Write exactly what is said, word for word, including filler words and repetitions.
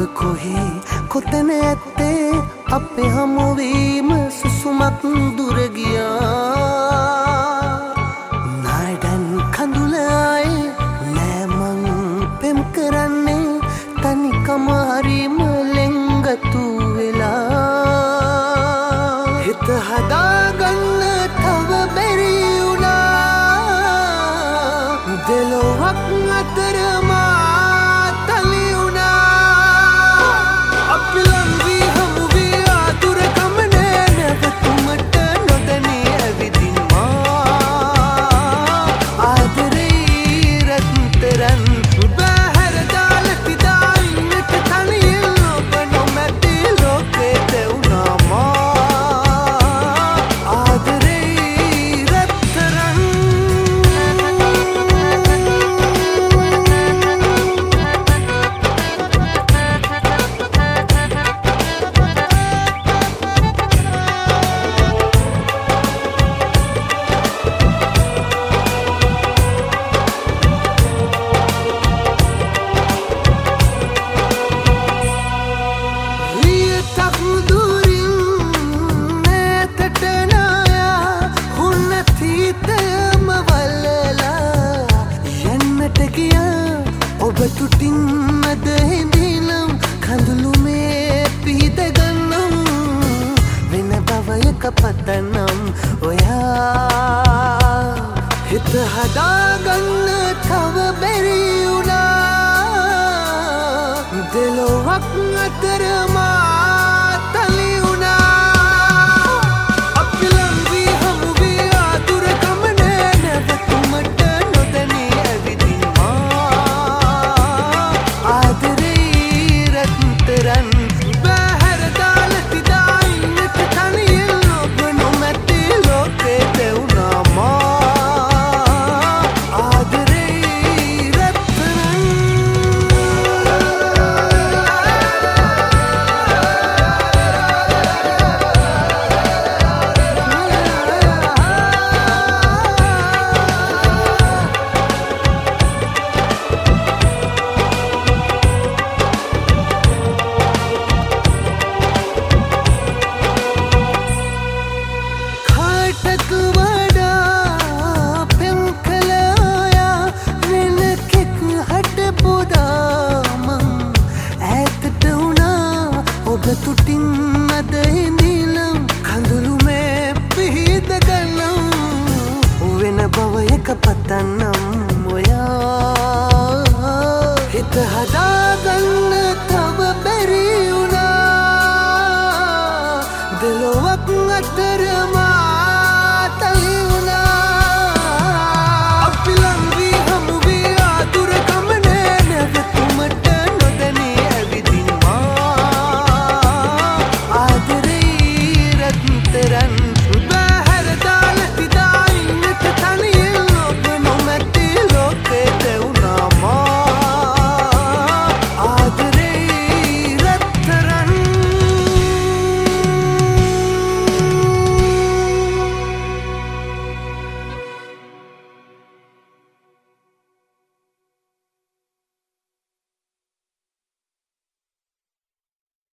කොහේ කොතන ඇත්තේ අපේ හමුවීම සුසුමක් දුර ගියා නාඩන් කඳුලයි නෑ මං පෙම් කරන්නේ තනිකම හරිම ලෙන්ගතු වෙලා හිත හදාගන්න තව බැරි වුණා දෙලොවක් අතර තුටින් මද හිඳිනම් කඳුළු මේ පිහිට ගන්නම් වෙන බවයක පතනම් ඔයා හිත හදාගන්න තව බැරි වුණා දෙලොවක් අතර මා තලි වුණා අපි ලං වී හමු වී ආතුර ගමනේ නැවතුමට නොදැනී ඇවිදින් තුටින් මද හිඳිනම් කඳුළු මේ පිහිට ගන්නම් වෙන බවයක පතන්නම් ඔයා හිත හදා